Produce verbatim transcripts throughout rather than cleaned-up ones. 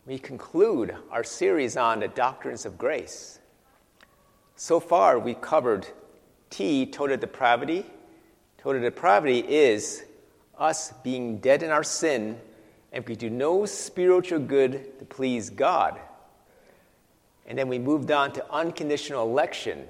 we conclude our series on the doctrines of grace. So far, we covered T, total depravity. Total depravity is us being dead in our sin, and we do no spiritual good to please God. And then we moved on to unconditional election.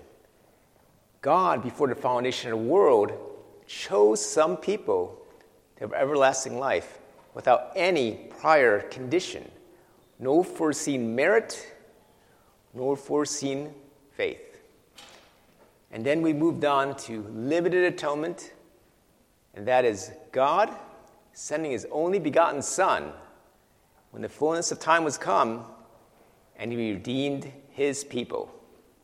God, before the foundation of the world, chose some people to have everlasting life without any prior condition. No foreseen merit, nor foreseen faith. And then we moved on to limited atonement, and that is God sending his only begotten Son when the fullness of time was come, and he redeemed his people.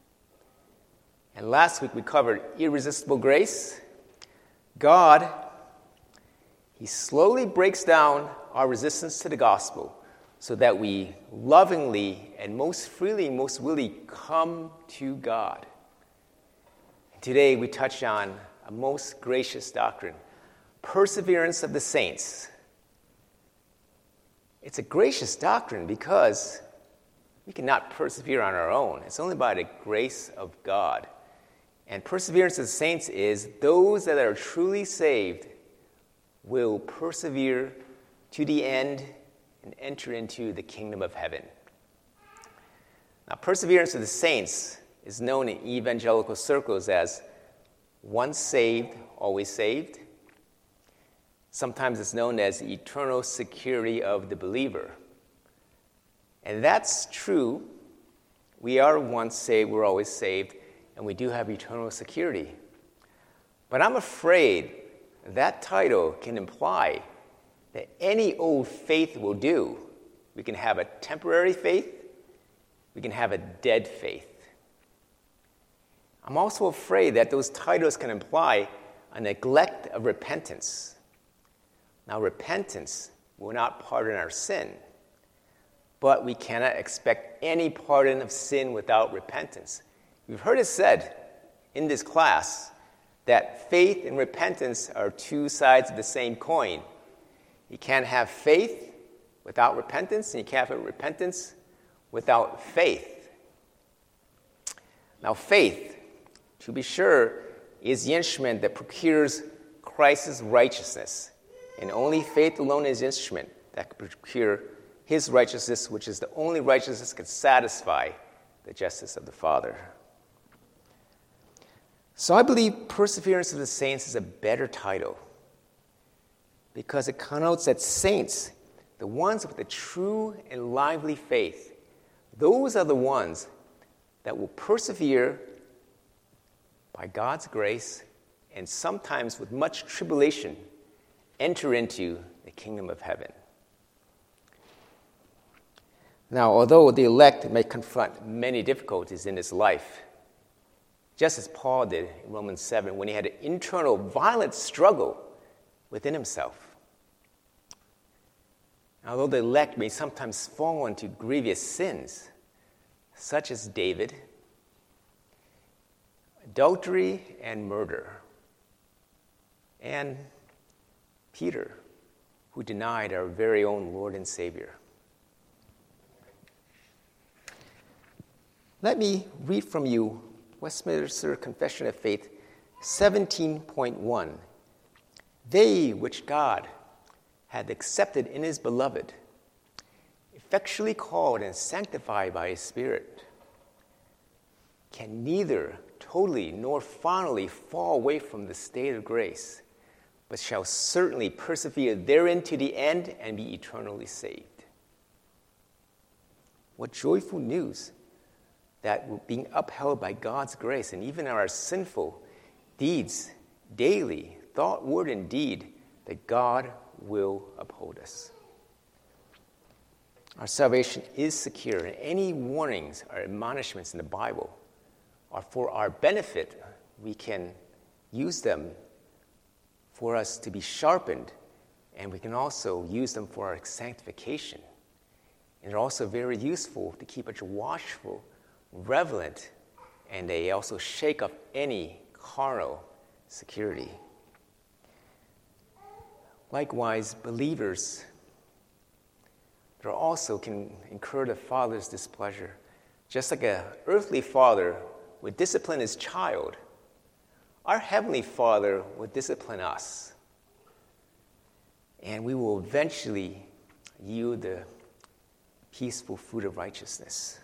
And last week we covered irresistible grace. God, he slowly breaks down our resistance to the gospel so that we lovingly and most freely, most willingly come to God. Today we touch on a most gracious doctrine, perseverance of the saints. It's a gracious doctrine because we cannot persevere on our own. It's only by the grace of God. And perseverance of the saints is those that are truly saved will persevere to the end and enter into the kingdom of heaven. Now, perseverance of the saints is known in evangelical circles as once saved, always saved. Sometimes it's known as the eternal security of the believer. And that's true. We are once saved, we're always saved, and we do have eternal security. But I'm afraid that title can imply that any old faith will do. We can have a temporary faith, we can have a dead faith. I'm also afraid that those titles can imply a neglect of repentance. Now, repentance will not pardon our sin, but we cannot expect any pardon of sin without repentance. We've heard it said in this class that faith and repentance are two sides of the same coin. You can't have faith without repentance, and you can't have repentance without faith. Now, faith, to be sure, is the instrument that procures Christ's righteousness. And only faith alone is the instrument that can procure his righteousness, which is the only righteousness that can satisfy the justice of the Father. So I believe perseverance of the saints is a better title because it connotes that saints, the ones with a true and lively faith, those are the ones that will persevere by God's grace and sometimes with much tribulation enter into the kingdom of heaven. Now, although the elect may confront many difficulties in this life, just as Paul did in Romans seven when he had an internal violent struggle within himself. Although the elect may sometimes fall into grievous sins, such as David, adultery and murder, and Peter, who denied our very own Lord and Savior. Let me read from you Westminster Confession of Faith seventeen point one. They which God hath accepted in his beloved, effectually called and sanctified by his Spirit, can neither totally nor finally fall away from the state of grace, but shall certainly persevere therein to the end and be eternally saved. What joyful news that we're being upheld by God's grace, and even our sinful deeds daily, thought, word, and deed, that God will uphold us. Our salvation is secure, and any warnings or admonishments in the Bible are for our benefit. We can use them for us to be sharpened, and we can also use them for our sanctification. And they're also very useful to keep us watchful, relevant, and they also shake up any carnal security. Likewise, believers, but also can incur the Father's displeasure. Just like an earthly father would discipline his child, our Heavenly Father will discipline us. And we will eventually yield the peaceful fruit of righteousness.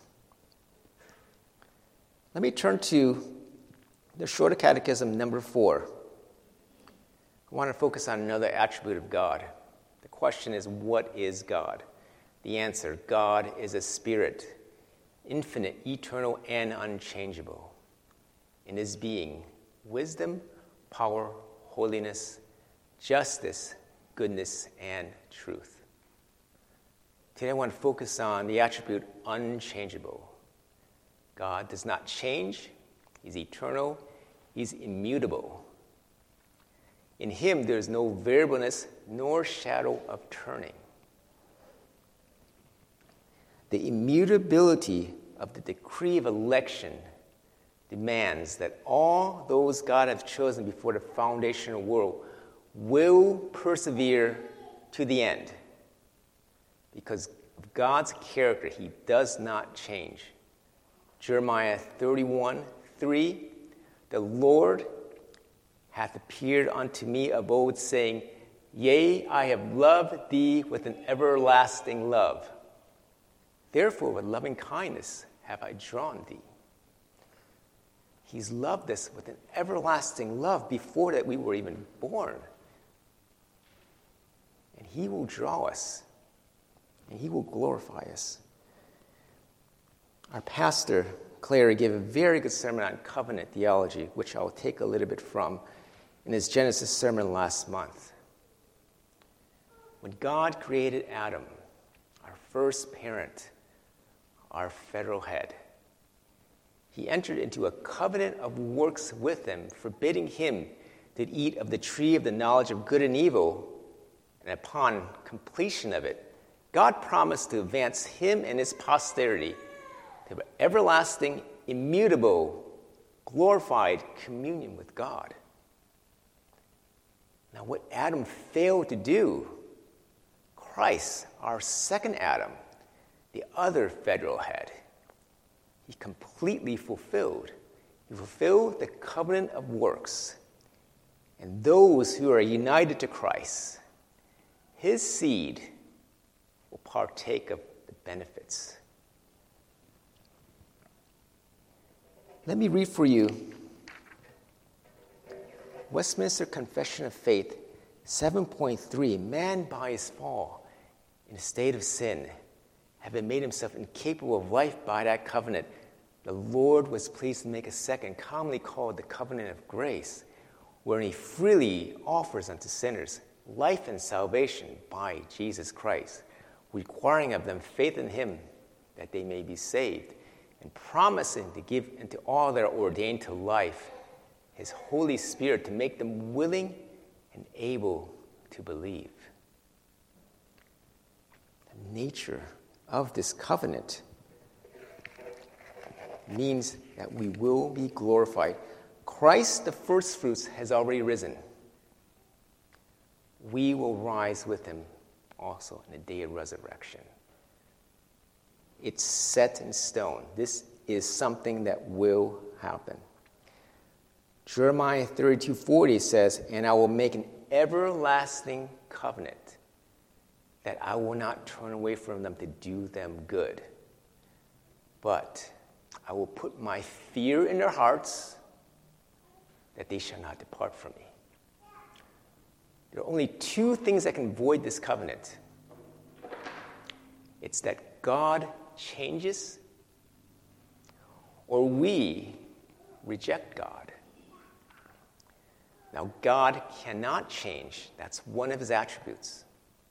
Let me turn to the Shorter Catechism, number four. I want to focus on another attribute of God. The question is, what is God? The answer, God is a spirit, infinite, eternal, and unchangeable. In his being, wisdom, power, holiness, justice, goodness, and truth. Today I want to focus on the attribute unchangeable. God does not change. He's eternal. He's immutable. In him there is no variableness nor shadow of turning. The immutability of the decree of election demands that all those God has chosen before the foundation of the world will persevere to the end. Because of God's character, he does not change. Jeremiah thirty-one three, the Lord hath appeared unto me of old, saying, Yea, I have loved thee with an everlasting love. Therefore, with loving kindness have I drawn thee. He's loved us with an everlasting love before that we were even born. And he will draw us, and he will glorify us. Our pastor, Clary, gave a very good sermon on covenant theology, which I'll take a little bit from, in his Genesis sermon last month. When God created Adam, our first parent, our federal head, he entered into a covenant of works with him, forbidding him to eat of the tree of the knowledge of good and evil. And upon completion of it, God promised to advance him and his posterity to everlasting, immutable, glorified communion with God. Now, what Adam failed to do, Christ, our second Adam, the other federal head, he completely fulfilled. He fulfilled the covenant of works. And those who are united to Christ, his seed will partake of the benefits. Let me read for you Westminster Confession of Faith seven point three. Man by his fall in a state of sin, having made himself incapable of life by that covenant, the Lord was pleased to make a second, commonly called the covenant of grace, wherein he freely offers unto sinners life and salvation by Jesus Christ, requiring of them faith in him that they may be saved, and promising to give unto all that are ordained to life his Holy Spirit to make them willing and able to believe. The nature of this covenant means that we will be glorified. Christ, the first fruits, has already risen. We will rise with him also in the day of resurrection. It's set in stone. This is something that will happen. Jeremiah thirty-two forty says, And I will make an everlasting covenant that I will not turn away from them to do them good. But I will put my fear in their hearts that they shall not depart from me. There are only two things that can void this covenant. It's that God changes or we reject God. Now, God cannot change. That's one of his attributes.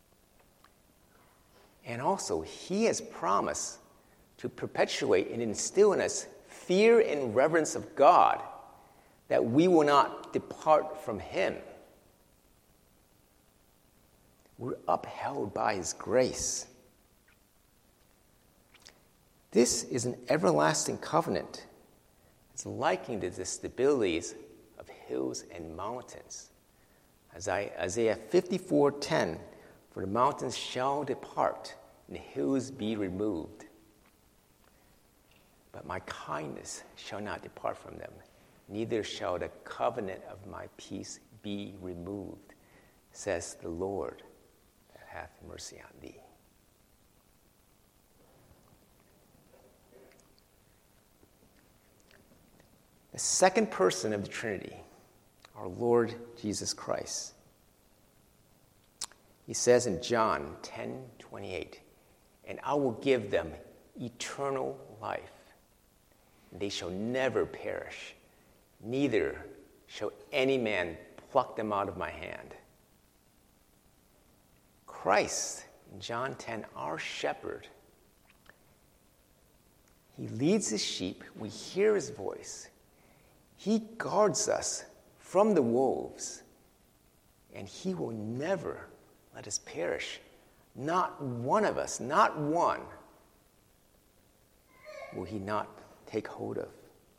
And also, he has promised to perpetuate and instill in us fear and reverence of God, that we will not depart from him. We're upheld by his grace. This is an everlasting covenant. It's likened to the stabilities of hills and mountains. Isaiah fifty-four ten, For the mountains shall depart, and hills be removed. But my kindness shall not depart from them, neither shall the covenant of my peace be removed, says the Lord that hath mercy on thee. The second person of the Trinity, our Lord Jesus Christ. He says in John ten twenty-eight, and I will give them eternal life. They shall never perish, neither shall any man pluck them out of my hand. Christ, in John ten, our shepherd, he leads his sheep. We hear his voice. He guards us from the wolves, and he will never let us perish. Not one of us, not one, will he not take hold of.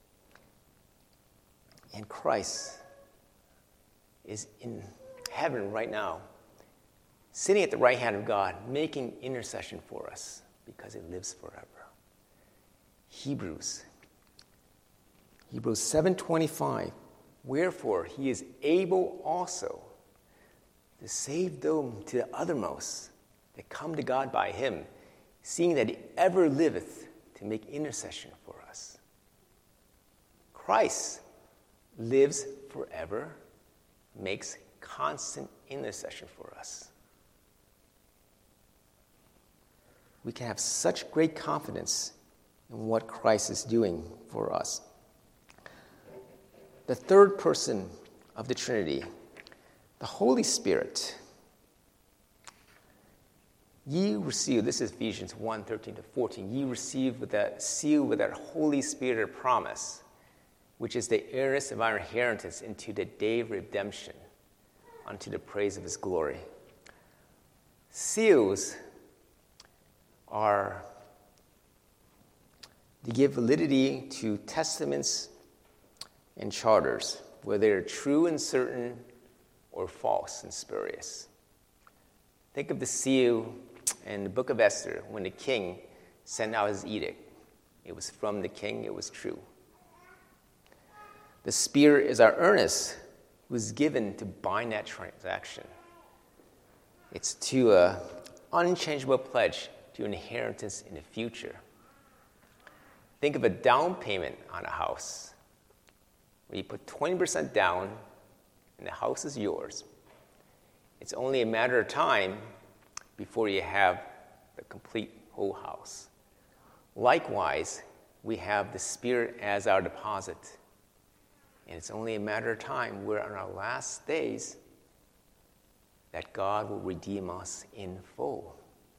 And Christ is in heaven right now, sitting at the right hand of God, making intercession for us because he lives forever. Hebrews. Hebrews seven twenty-five. Wherefore he is able also to save them to the uttermost that come to God by him, seeing that he ever liveth to make intercession for us. Christ lives forever, makes constant intercession for us. We can have such great confidence in what Christ is doing for us. The third person of the Trinity, the Holy Spirit. Ye receive, this is Ephesians one thirteen to fourteen, ye receive with that seal with that Holy Spirit of promise, which is the earnest of our inheritance into the day of redemption, unto the praise of his glory. Seals are to give validity to testaments and charters, whether they're true and certain or false and spurious. Think of the seal in the book of Esther when the king sent out his edict. It was from the king, it was true. The Spirit is our earnest, was given to bind that transaction. It's to an unchangeable pledge to inheritance in the future. Think of a down payment on a house. Where you put twenty percent down and the house is yours. It's only a matter of time before you have the complete whole house. Likewise, we have the Spirit as our deposit. And it's only a matter of time where on our last days that God will redeem us in full.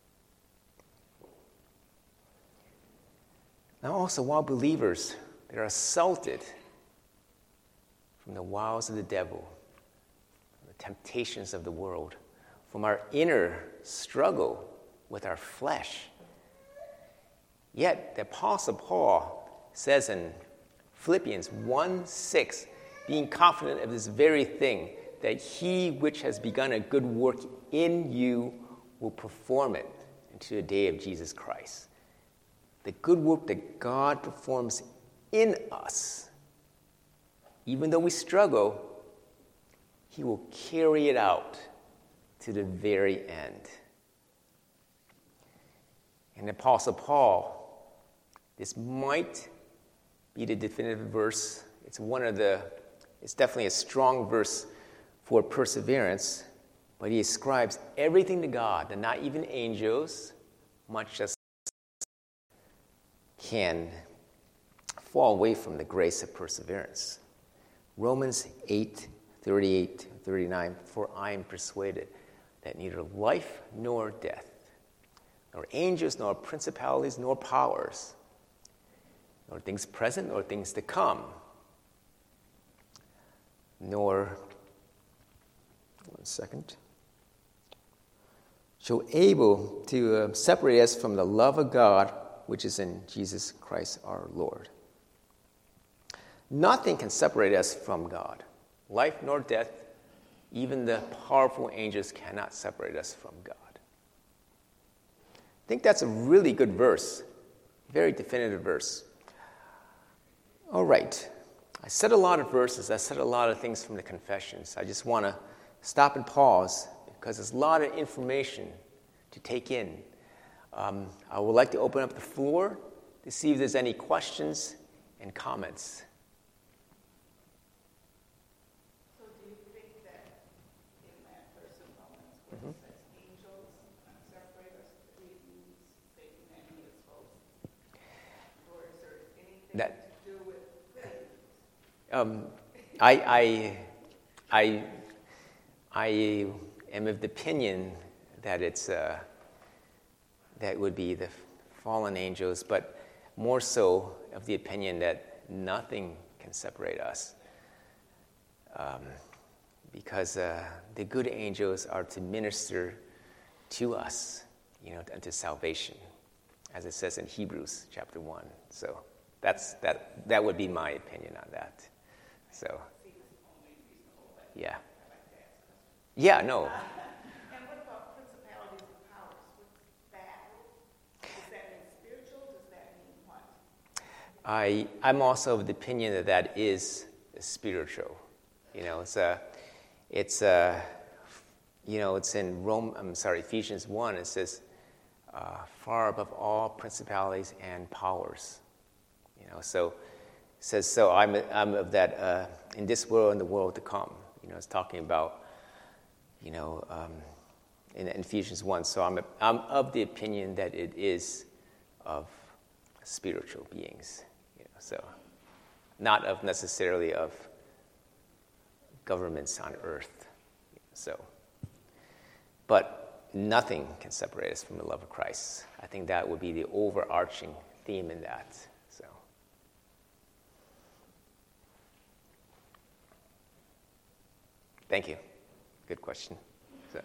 Now also, while believers that are assaulted from the wiles of the devil, from the temptations of the world, from our inner struggle with our flesh. Yet the Apostle Paul says in Philippians one six, being confident of this very thing, that he which has begun a good work in you will perform it until the day of Jesus Christ. The good work that God performs in us, even though we struggle, he will carry it out to the very end. And the Apostle Paul, this might be the definitive verse. It's one of the, it's definitely a strong verse for perseverance, but he ascribes everything to God, that not even angels, much as can fall away from the grace of perseverance. Romans eight thirty-eight thirty-nine, for I am persuaded that neither life nor death, nor angels, nor principalities, nor powers, nor things present, nor things to come, nor, one second, shall able to uh, separate us from the love of God, which is in Jesus Christ our Lord. Nothing can separate us from God. Life nor death, even the powerful angels cannot separate us from God. I think that's a really good verse, very definitive verse. All right. I said a lot of verses. I said a lot of things from the confessions. I just want to stop and pause because there's a lot of information to take in. Um, I would like to open up the floor to see if there's any questions and comments. So do you think that in that verse of Romans where mm-hmm. it says angels separate us, do you use Satan and his hosts? Or is there anything that, to do with um, I, I, I, I am of the opinion that it's uh, that would be the fallen angels, but more so of the opinion that nothing can separate us. Um, because uh, the good angels are to minister to us, you know, unto salvation, as it says in Hebrews chapter one. So that's that. That would be my opinion on that. So, yeah, yeah, no. And what about principalities and powers? What's that? Does that mean spiritual? Does that mean what? I I'm also of the opinion that that is spiritual. You know, it's a, it's a, you know, it's in Rome. I'm sorry, Ephesians one. It says, uh, far above all principalities and powers. You know, so it says so. I'm I'm of that uh, in this world and the world to come. You know, it's talking about, you know, um, in, in Ephesians one. So I'm I'm of the opinion that it is of spiritual beings. You know, so not of necessarily of governments on earth. So, but nothing can separate us from the love of Christ. I think that would be the overarching theme in that. So, thank you. Good question. So,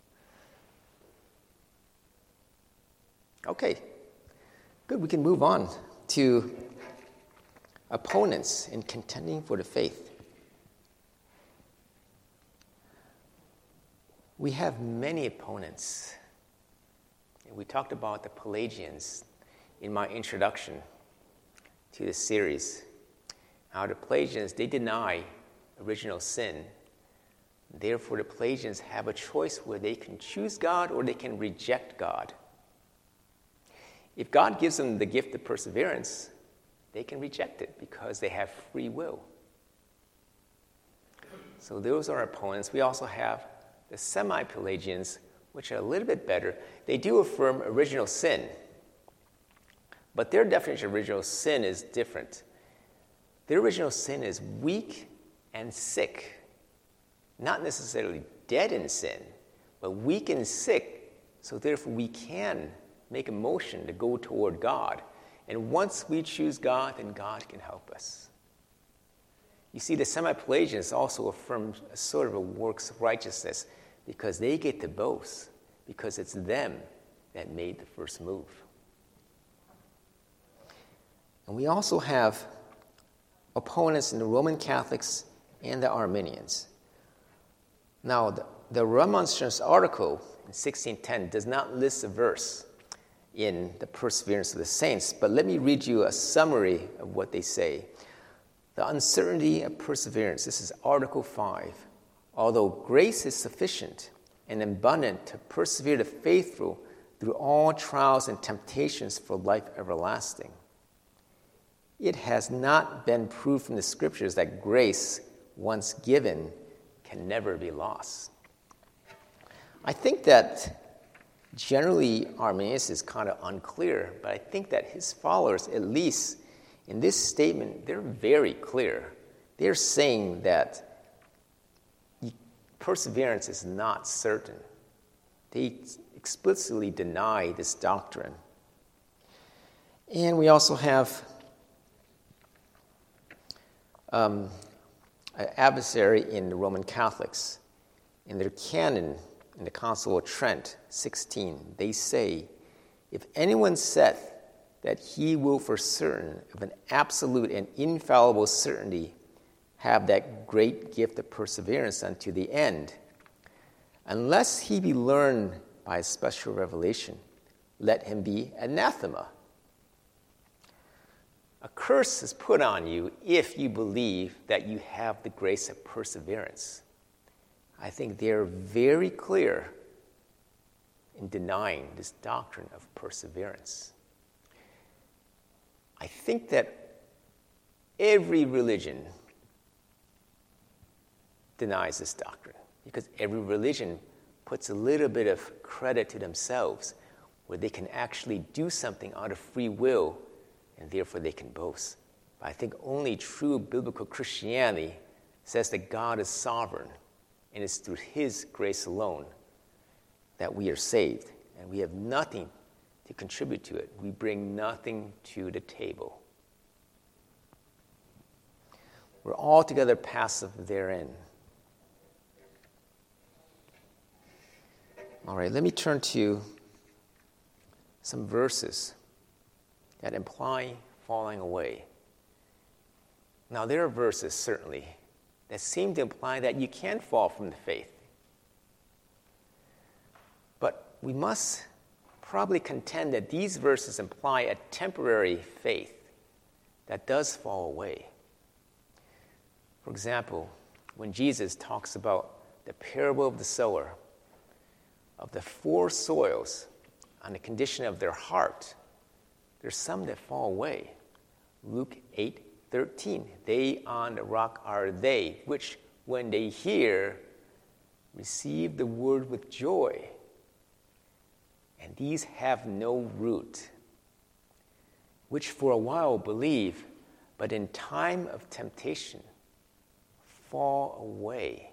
okay, good. We can move on to opponents in contending for the faith. We have many opponents. We talked about the Pelagians in my introduction to this series. Now, the Pelagians, they deny original sin. Therefore, the Pelagians have a choice where they can choose God or they can reject God. If God gives them the gift of perseverance, they can reject it because they have free will. So those are our opponents. We also have the semi-Pelagians, which are a little bit better. They do affirm original sin, but their definition of original sin is different. Their original sin is weak and sick, not necessarily dead in sin, but weak and sick, so therefore we can make a motion to go toward God. And once we choose God, then God can help us. You see, the semi-Pelagians also affirm a sort of a works of righteousness because they get to boast, because it's them that made the first move. And we also have opponents in the Roman Catholics and the Arminians. Now, the, the Remonstrance article in sixteen ten does not list a verse in the Perseverance of the Saints, but let me read you a summary of what they say. The uncertainty of perseverance. This is Article five. Although grace is sufficient and abundant to persevere the faithful through all trials and temptations for life everlasting, it has not been proved from the Scriptures that grace, once given, can never be lost. I think that generally Arminius is kind of unclear, but I think that his followers, at least in this statement, they're very clear. They're saying that perseverance is not certain. They explicitly deny this doctrine. And we also have um, an adversary in the Roman Catholics. In their canon, in the Council of Trent, sixteen, they say, if anyone saith that he will for certain, of an absolute and infallible certainty, have that great gift of perseverance unto the end, unless he be learned by a special revelation, let him be anathema. A curse is put on you if you believe that you have the grace of perseverance. I think they're very clear in denying this doctrine of perseverance. I think that every religion denies this doctrine because every religion puts a little bit of credit to themselves where they can actually do something out of free will and therefore they can boast. But I think only true biblical Christianity says that God is sovereign and it's through his grace alone that we are saved, and we have nothing to contribute to it. We bring nothing to the table. We're altogether passive therein. All right, let me turn to some verses that imply falling away. Now, there are verses, certainly, that seem to imply that you can fall from the faith. But we must probably contend that these verses imply a temporary faith that does fall away. For example, when Jesus talks about the parable of the sower, of the four soils on the condition of their heart, there's some that fall away. Luke eight thirteen, they on the rock are they, which when they hear, receive the word with joy. And these have no root, which for a while believe, but in time of temptation fall away.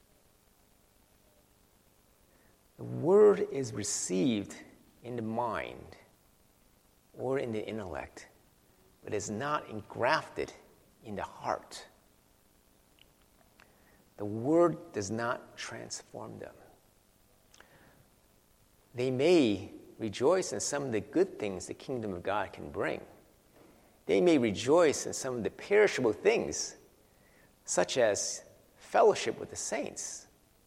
The word is received in the mind or in the intellect, but is not engrafted in the heart. The word does not transform them. They may rejoice in some of the good things the kingdom of God can bring. They may rejoice in some of the perishable things, such as fellowship with the saints.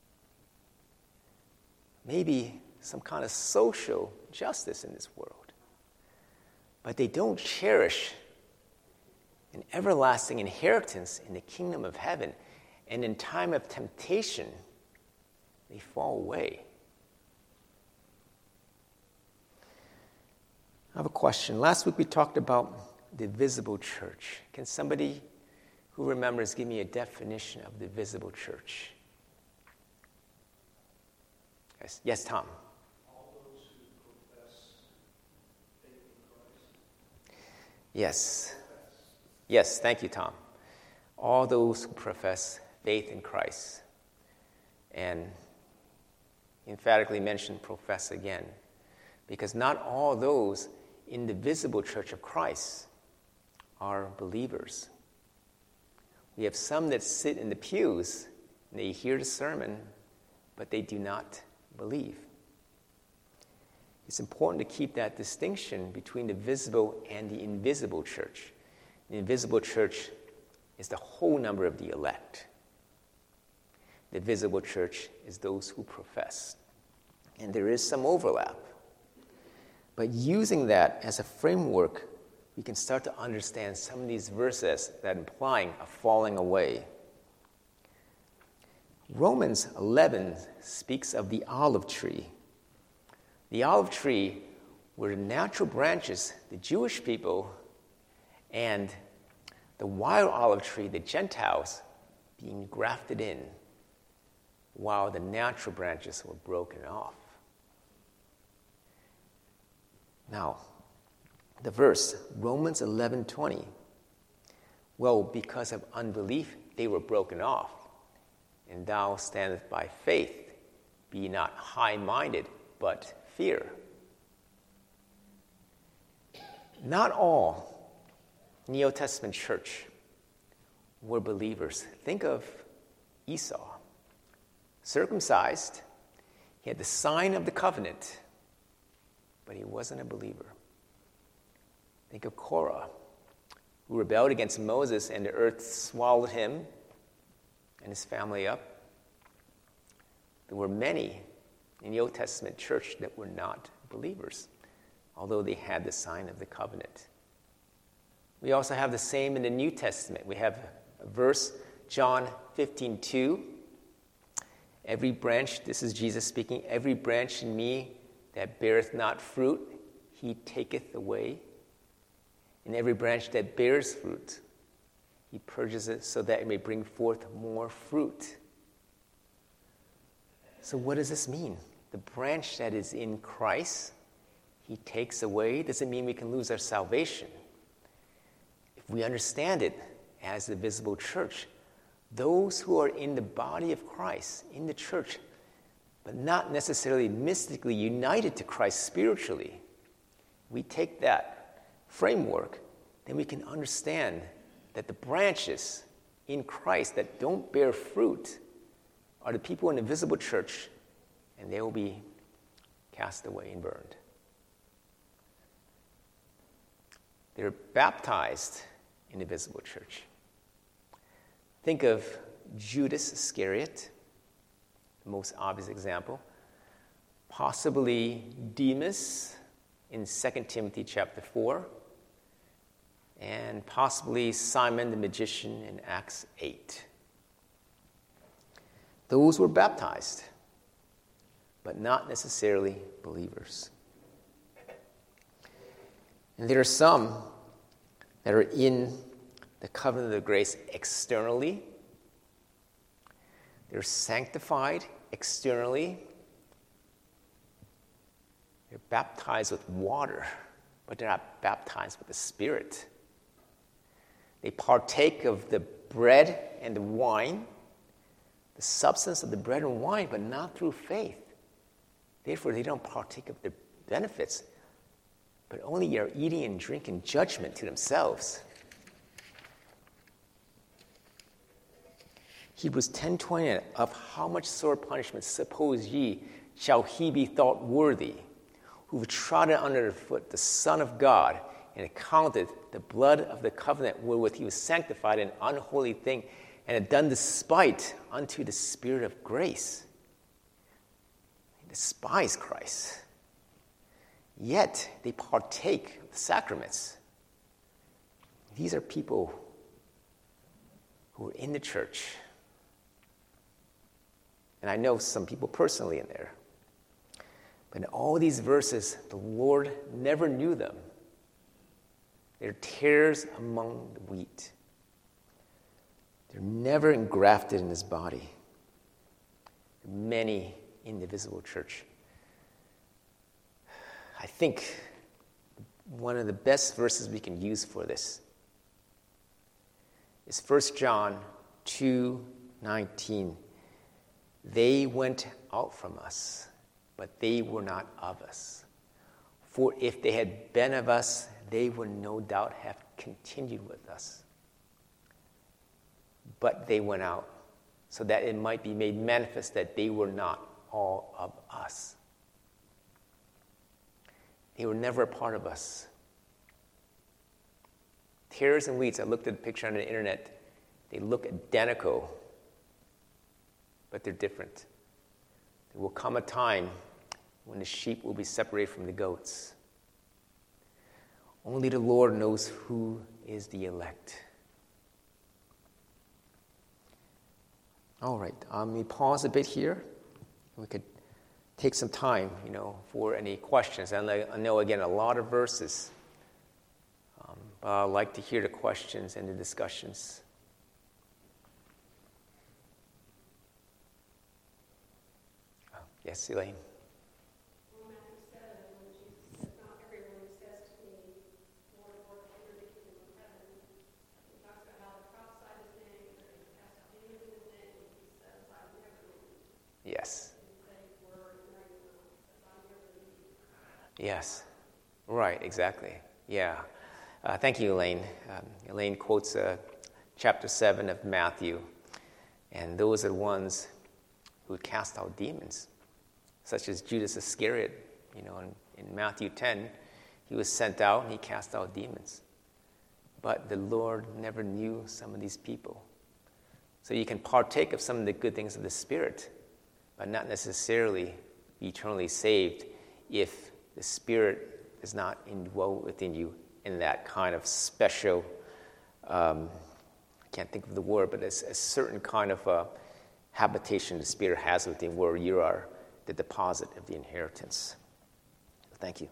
Maybe some kind of social justice in this world. But they don't cherish an everlasting inheritance in the kingdom of heaven. And in time of temptation, they fall away. I have a question. Last week we talked about the visible church. Can somebody who remembers give me a definition of the visible church? Yes, yes, Tom. All those who profess faith in Christ. Yes. Yes, thank you, Tom. All those who profess faith in Christ. And emphatically mention profess again. Because not all those in the visible church of Christ are believers. We have some that sit in the pews and they hear the sermon, but they do not believe. It's important to keep that distinction between the visible and the invisible church. The invisible church is the whole number of the elect. The visible church is those who profess. And there is some overlap. But using that as a framework, we can start to understand some of these verses that implying a falling away. Romans eleven speaks of the olive tree. The olive tree were the natural branches, the Jewish people, and the wild olive tree, the Gentiles, being grafted in, while the natural branches were broken off. Now, the verse, Romans eleven twenty. Well, because of unbelief, they were broken off. And thou standest by faith. Be not high-minded, but fear. Not all in the Old Testament church were believers. Think of Esau. Circumcised, he had the sign of the covenant, but he wasn't a believer. Think of Korah, who rebelled against Moses and the earth swallowed him and his family up. There were many in the Old Testament church that were not believers. although they had the sign of the covenant. We also have the same in the New Testament. We have a verse, John fifteen two. Every branch, this is Jesus speaking, every branch in me that beareth not fruit, he taketh away. And every branch that bears fruit, he purges it so that it may bring forth more fruit. So what does this mean? The branch that is in Christ, he takes away. Doesn't mean we can lose our salvation. If we understand it as the visible church, those who are in the body of Christ, in the church, but not necessarily mystically united to Christ spiritually, we take that framework, then we can understand that the branches in Christ that don't bear fruit are the people in the visible church, and they will be cast away and burned. They're baptized in the visible church. Think of Judas Iscariot, the most obvious example. Possibly Demas in Second Timothy chapter four. And possibly Simon the magician in Acts eight. Those were baptized, but not necessarily believers. And there are some that are in the covenant of grace externally. They're sanctified externally. They're baptized with water, but they're not baptized with the Spirit. They partake of the bread and the wine, the substance of the bread and wine, but not through faith. Therefore, they don't partake of the benefits, but only are eating and drinking judgment to themselves. Hebrews ten twenty, of how much sore punishment suppose ye shall he be thought worthy, who have trodden under the foot the Son of God, and accounted the blood of the covenant wherewith he was sanctified an unholy thing, and had done despite unto the Spirit of grace. They despise Christ. Yet they partake of the sacraments. These are people who are in the church. And I know some people personally in there. But in all these verses, the Lord never knew them. They're tares among the wheat. They're never engrafted in his body. There are many in the visible church. I think one of the best verses we can use for this is First John two nineteen. They went out from us, but they were not of us. For if they had been of us, they would no doubt have continued with us. But they went out, so that it might be made manifest that they were not all of us. They were never a part of us. Tares and wheats, I looked at the picture on the internet, they look identical, but they're different. There will come a time when the sheep will be separated from the goats. Only the Lord knows who is the elect. All right, um, we pause a bit here. We could take some time, you know, for any questions. And I, I know, again, a lot of verses. Um, but I'd like to hear the questions and the discussions. Oh, yes, Elaine. Yes. Yes. Right, exactly. Yeah. Uh, thank you, Elaine. Um, Elaine quotes uh, chapter seven of Matthew, and those are the ones who cast out demons, such as Judas Iscariot. You know, in, in Matthew ten, he was sent out and he cast out demons. But the Lord never knew some of these people. So you can partake of some of the good things of the Spirit, but not necessarily be eternally saved if the Spirit is not indwelt within you in that kind of special, um, I can't think of the word, but it's a certain kind of uh, habitation the Spirit has within where you are the deposit of the inheritance. Thank you.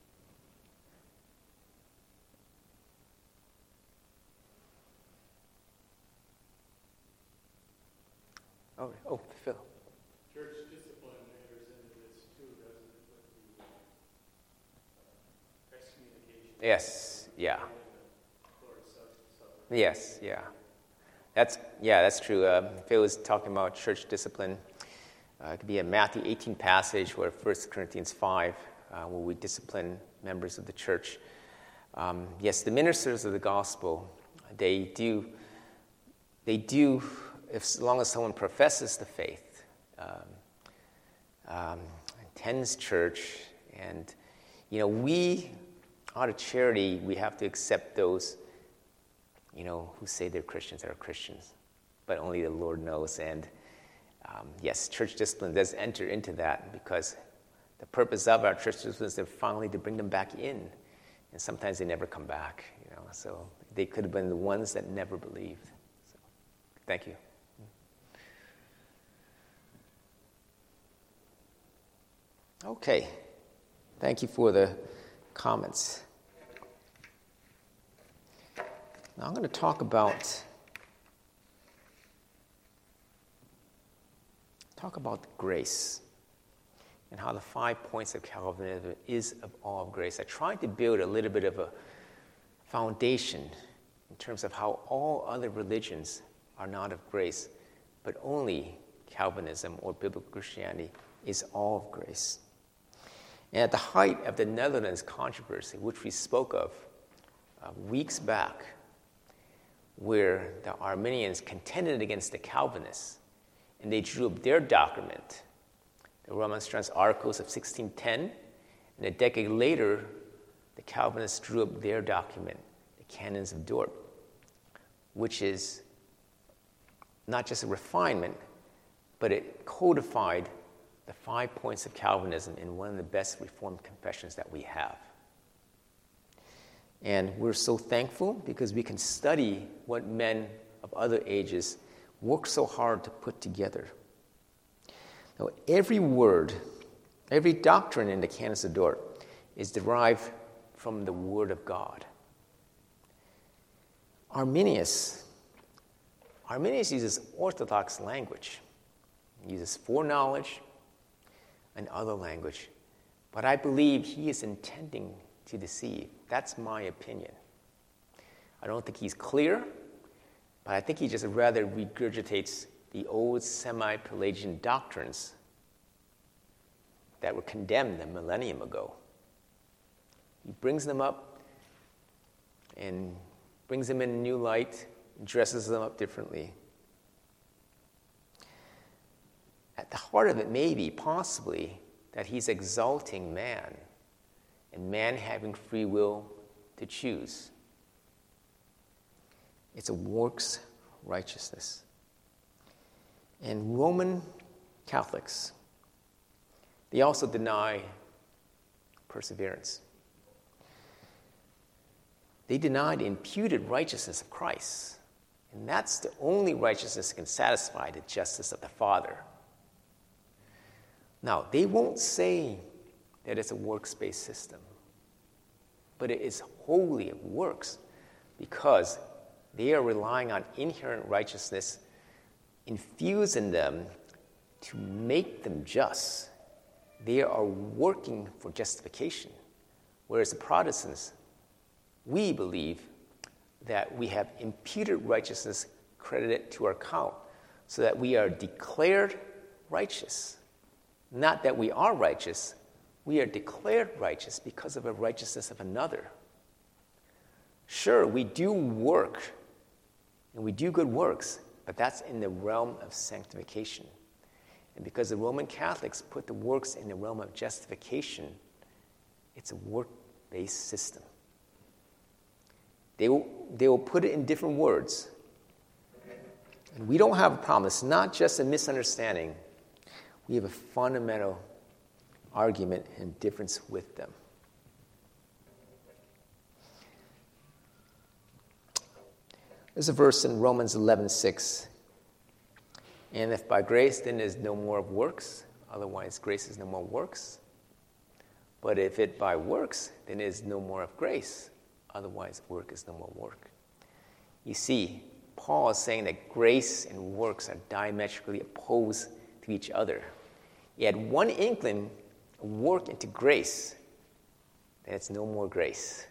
Oh, oh, Phil. Church discipline enters into this too, doesn't it, with the uh, excommunication? Yes, yeah. Lord Supper. Yes, yeah. That's, yeah, that's true. Uh, Phil was talking about church discipline. Uh, it could be a Matthew eighteen passage or First Corinthians five, uh, where we discipline members of the church. Um, yes, the ministers of the gospel, they do, they do, if, as long as someone professes the faith, um, um, attends church, and, you know, we, out of charity, we have to accept those, you know, who say they're Christians are Christians, but only the Lord knows. And um, yes, church discipline does enter into that, because the purpose of our church discipline is to finally to bring them back in, and sometimes they never come back. You know, so they could have been the ones that never believed. So, thank you. Okay, thank you for the comments. Now I'm going to talk about talk about grace and how the five points of Calvinism is of all of grace. I tried to build a little bit of a foundation in terms of how all other religions are not of grace, but only Calvinism or biblical Christianity is all of grace. And at the height of the Netherlands controversy, which we spoke of uh, weeks back, where the Arminians contended against the Calvinists, and they drew up their document, the Remonstrance Articles of sixteen ten, and a decade later, the Calvinists drew up their document, the Canons of Dort, which is not just a refinement, but it codified the five points of Calvinism in one of the best Reformed confessions that we have. And we're so thankful because we can study what men of other ages worked so hard to put together. Now, every word, every doctrine in the Canons of Dort is derived from the Word of God. Arminius, Arminius uses orthodox language. He uses foreknowledge and other language. But I believe he is intending to deceive. That's my opinion. I don't think he's clear, but I think he just rather regurgitates the old semi-Pelagian doctrines that were condemned a millennium ago. He brings them up and brings them in a new light, dresses them up differently. At the heart of it may be possibly that he's exalting man and man having free will to choose. It's a works righteousness. And Roman Catholics, they also deny perseverance. They deny the imputed righteousness of Christ. And that's the only righteousness that can satisfy the justice of the Father. Now, they won't say that it's a works-based system, but it is wholly of works because they are relying on inherent righteousness infused in them to make them just. They are working for justification, whereas the Protestants, we believe that we have imputed righteousness credited to our account so that we are declared righteous. Not that we are righteous, we are declared righteous because of a righteousness of another. Sure, we do work, and we do good works, but that's in the realm of sanctification. And because the Roman Catholics put the works in the realm of justification, it's a work-based system. They will, they will put it in different words. And we don't have a problem. It's not just a misunderstanding. We have a fundamental argument and difference with them. There's a verse in Romans eleven six. And if by grace, then there's no more of works. Otherwise, grace is no more works. But if it by works, then it is no more of grace. Otherwise, work is no more work. You see, Paul is saying that grace and works are diametrically opposed to each other. You add one inkling of work into grace, then it's no more grace.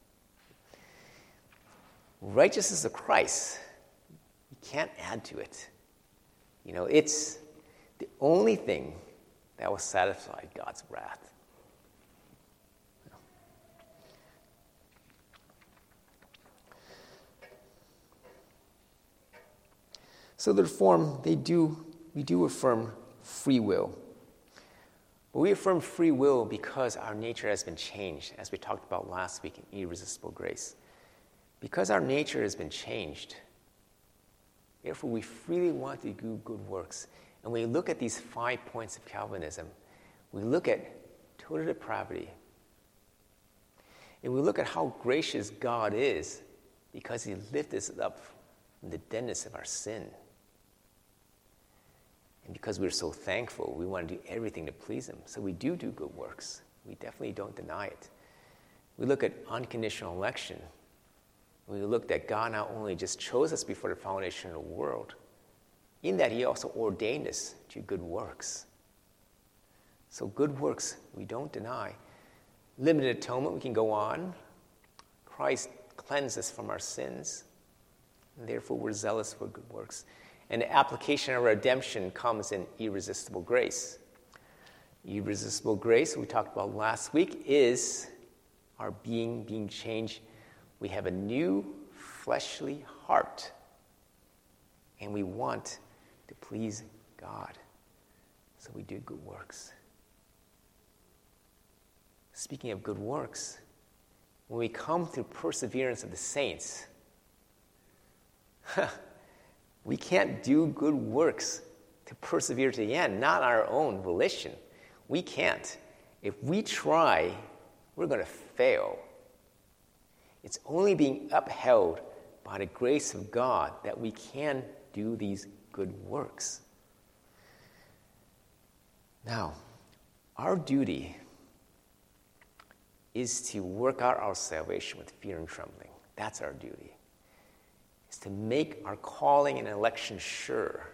Righteousness of Christ, you can't add to it. You know, it's the only thing that will satisfy God's wrath. So the Reform, they do, we do affirm free will. But we affirm free will because our nature has been changed, as we talked about last week in Irresistible Grace. Because our nature has been changed, therefore we freely want to do good works. And when we look at these five points of Calvinism, we look at total depravity. And we look at how gracious God is because he lifted us up from the deadness of our sin. And because we're so thankful, we want to do everything to please him. So we do do good works. We definitely don't deny it. We look at unconditional election. We look that God not only just chose us before the foundation of the world, in that he also ordained us to good works. So good works, we don't deny. Limited atonement, we can go on. Christ cleansed us from our sins, and therefore we're zealous for good works. And the application of redemption comes in irresistible grace. Irresistible grace, we talked about last week, is our being being changed. We have a new fleshly heart, and we want to please God. So we do good works. Speaking of good works, when we come through perseverance of the saints, we can't do good works to persevere to the end, not our own volition. We can't. If we try, we're going to fail. It's only being upheld by the grace of God that we can do these good works. Now, our duty is to work out our salvation with fear and trembling. That's our duty. Is to make our calling and election sure.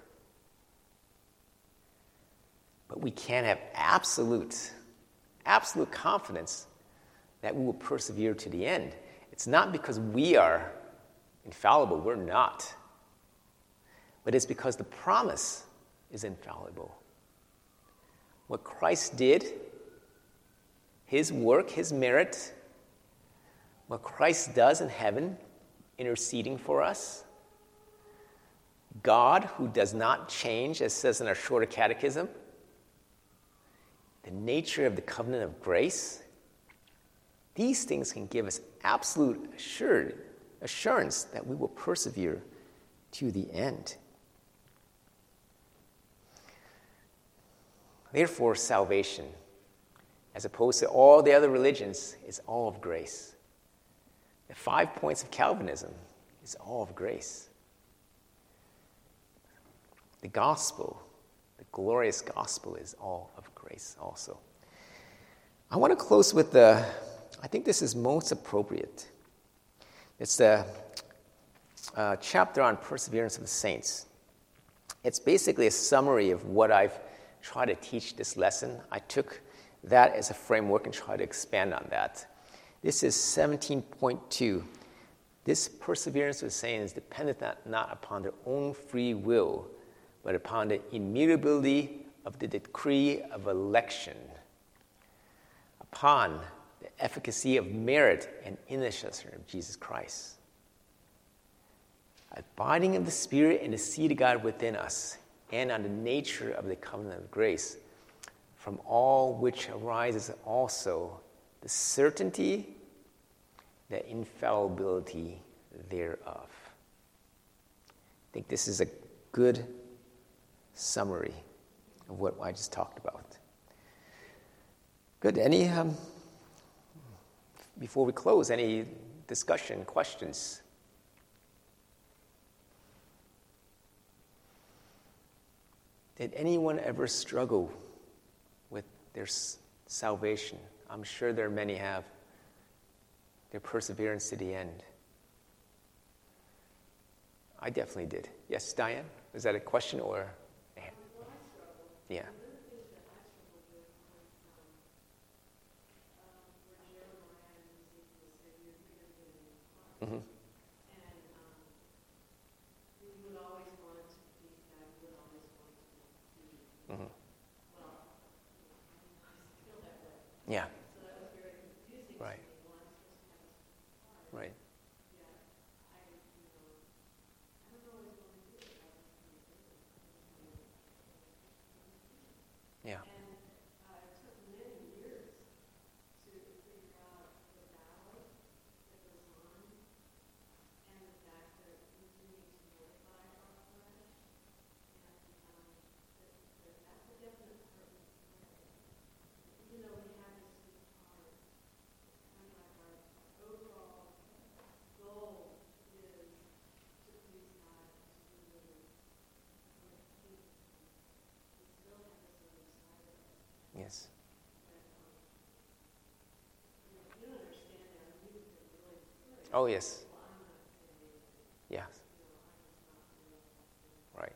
But we can't have absolute, absolute confidence that we will persevere to the end. It's not because we are infallible. We're not. But it's because the promise is infallible. What Christ did, his work, his merit, what Christ does in heaven, interceding for us, God who does not change, as says in our shorter catechism, the nature of the covenant of grace, these things can give us absolute assured, assurance that we will persevere to the end. Therefore, salvation, as opposed to all the other religions, is all of grace. The five points of Calvinism is all of grace. The gospel, the glorious gospel, is all of grace also. I want to close with the, I think this is most appropriate. It's the uh, chapter on perseverance of the saints. It's basically a summary of what I've tried to teach this lesson. I took that as a framework and tried to expand on that. This is seventeen point two. This perseverance of the saints is dependent not, not upon their own free will, but upon the immutability of the decree of election, upon the efficacy of merit and intercession of Jesus Christ. Abiding of the Spirit and the seed of God within us, and on the nature of the covenant of grace, from all which arises also the certainty, the infallibility thereof. I think this is a good summary of what I just talked about. Good. Any, um, before we close, any discussion, questions? Did anyone ever struggle with their s- salvation? I'm sure there are many have. Their perseverance to the end. I definitely did. Yes, Diane? Was that a question or? Well, I struggled. Yeah. One of the things that I struggled with was um, um, where Jeremiah and Ezekiel said, you're going to get a new heart. Mm-hmm. And um, you would always want to please God. You would always want to be, Mm-hmm. well, I feel that way. Yeah. So that was very confusing Right. to me. Well, I'm supposed to have this new heart. Right. Yeah, I, you know, I don't always want to do it. I just want to do it. Yeah. And uh, it took many years to figure out the battle that was on and the fact that we do need to mortify our flesh. And um, that, that that's a definite purpose. Even though we have this new heart, it's kind of like our, our overall goal is to please God, to do living. We still have this other side of it. Yes. That, um, you know, if you don't understand that, you can really hurt. Oh, yes. Well, I'm not saved. Yeah. You know, I'm just not real. Right.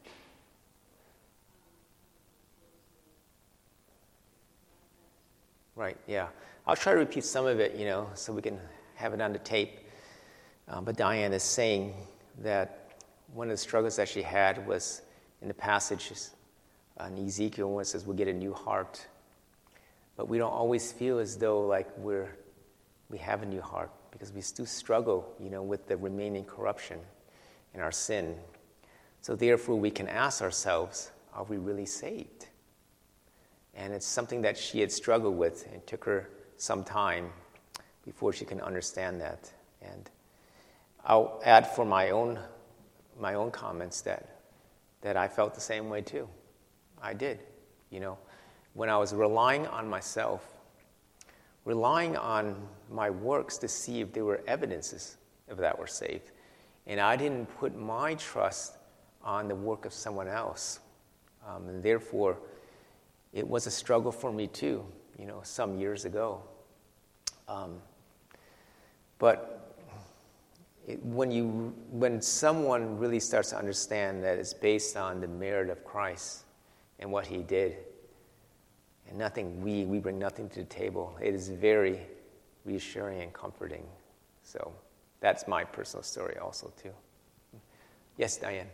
Right, yeah. I'll try to repeat some of it, you know, so we can have it on the tape. Um, but Diane is saying that one of the struggles that she had was in the passages uh, in Ezekiel when it says we'll get a new heart. But we don't always feel as though like we're we have a new heart because we still struggle, you know, with the remaining corruption in our sin. So therefore we can ask ourselves, are we really saved? And it's something that she had struggled with and took her some time before she can understand that. And I'll add for my own my own comments that that I felt the same way too. I did, you know. When I was relying on myself, relying on my works to see if there were evidences of that were saved. And I didn't put my trust on the work of someone else. Um, and therefore, it was a struggle for me too, you know, some years ago. Um, but it, when you, when someone really starts to understand that it's based on the merit of Christ and what He did, and nothing we we bring nothing to the table, it is very reassuring and comforting. So that's my personal story also too. Yes, Diane.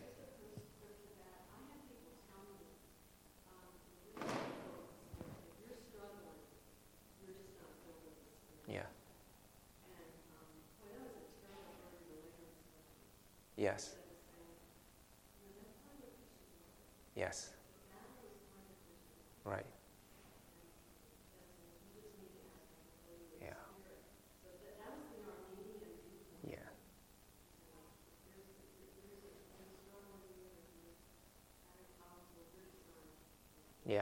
Yeah. Yes. Yes. Right. Yeah. Yeah. Yeah.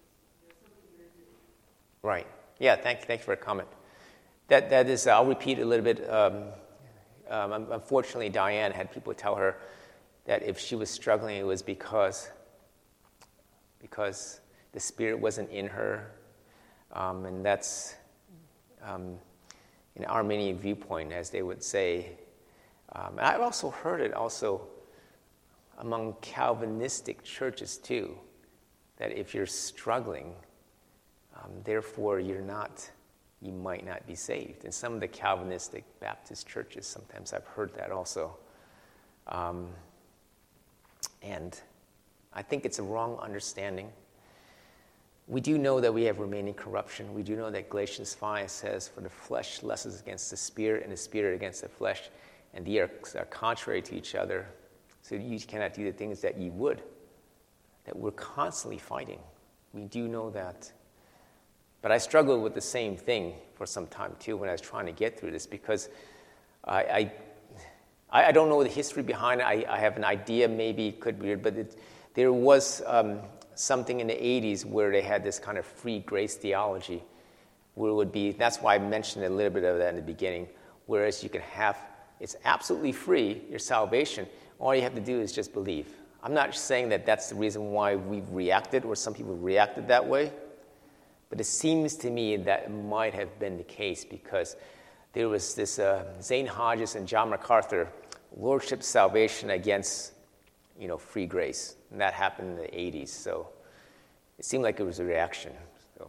Right. Yeah, thank you, thank you for a comment. That, that is, I'll repeat a little bit. Um, um, unfortunately, Diane had people tell her that if she was struggling, it was because, because the Spirit wasn't in her. Um, and that's um, an Arminian viewpoint, as they would say. Um, and I've also heard it also among Calvinistic churches, too, that if you're struggling, um, therefore you're not, you might not be saved. In some of the Calvinistic Baptist churches, sometimes I've heard that also. Um, and I think it's a wrong understanding. We do know that we have remaining corruption. We do know that Galatians five says, for the flesh lusts against the spirit, and the spirit against the flesh, and they are, are contrary to each other. So you cannot do the things that you would, that we're constantly fighting. We do know that. But I struggled with the same thing for some time, too, when I was trying to get through this, because I I, I don't know the history behind it. I, I have an idea, maybe it could be weird, but it, there was um, something in the eighties where they had this kind of free grace theology, where it would be, that's why I mentioned a little bit of that in the beginning, whereas you can have, it's absolutely free, your salvation. All you have to do is just believe. I'm not saying that that's the reason why we've reacted or some people reacted that way, but it seems to me that might have been the case because there was this uh, Zane Hodges and John MacArthur, Lordship Salvation against, you know, free grace. And that happened in the eighties, so it seemed like it was a reaction. So.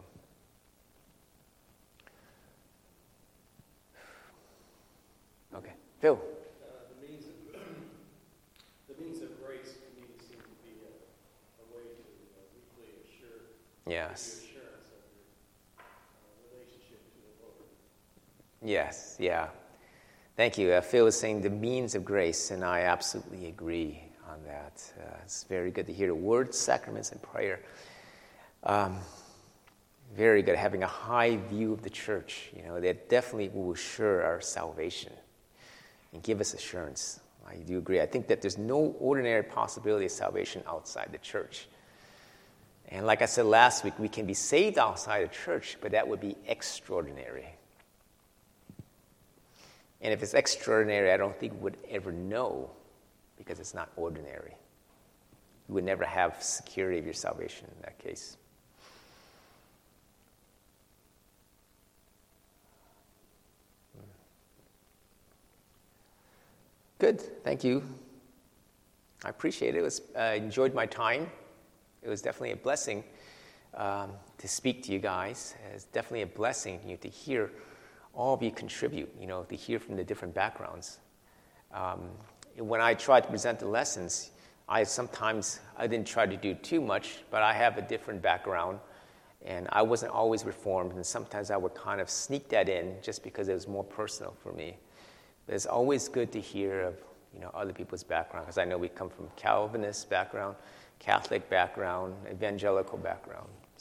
Okay, Phil. Uh, the means of, the means of grace to me seem to be a, a way to uh, weekly assure Yes. the assurance of your uh, relationship to the Lord. Yes, yeah. Thank you. Uh, Phil was saying the means of grace, and I absolutely agree on that. Uh, it's very good to hear the words, sacraments, and prayer. Um, very good, having a high view of the church. You know, that definitely will assure our salvation and give us assurance. I do agree. I think that there's no ordinary possibility of salvation outside the church. And like I said last week, we can be saved outside the church, but that would be extraordinary. And if it's extraordinary, I don't think we would ever know because it's not ordinary. You would never have security of your salvation in that case. Good. Thank you. I appreciate it. It was, I uh, enjoyed my time. It was definitely a blessing um, to speak to you guys. It's definitely a blessing you know, to hear all of you contribute, you know, to hear from the different backgrounds. Um, when I tried to present the lessons, I sometimes, I didn't try to do too much, but I have a different background, and I wasn't always Reformed, and sometimes I would kind of sneak that in just because it was more personal for me. But it's always good to hear of, you know, other people's background, because I know we come from Calvinist background, Catholic background, evangelical background.